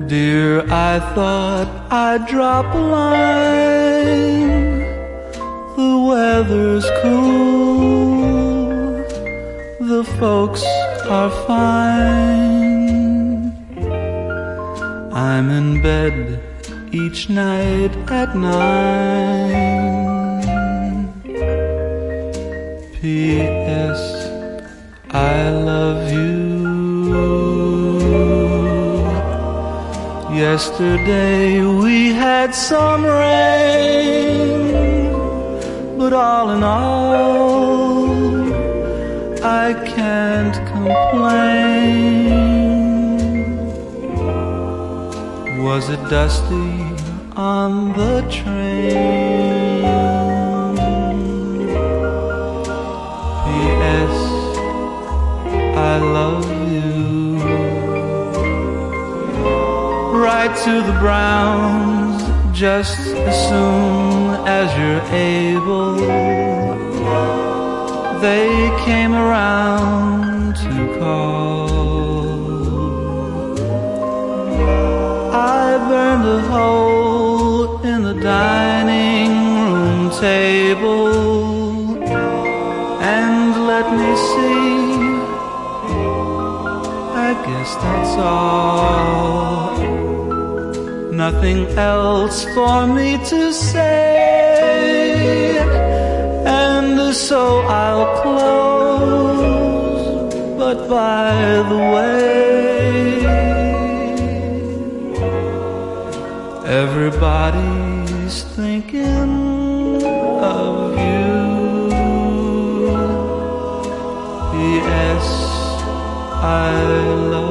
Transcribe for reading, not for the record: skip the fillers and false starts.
Dear, I thought I'd drop a line. The weather's cool, the folks are fine. I'm in bed each night at 9. P.S. I love you. Yesterday we had some rain, but all in all, I can't complain. Was it dusty on the train? P.S. I love you. Write to the Browns just as soon as you're able. They came around to call. I burned a hole in the dining room table, and let me see, I guess that's all. Nothing else for me to say, and so I'll close. But by the way, everybody's thinking of you. P.S. I love you.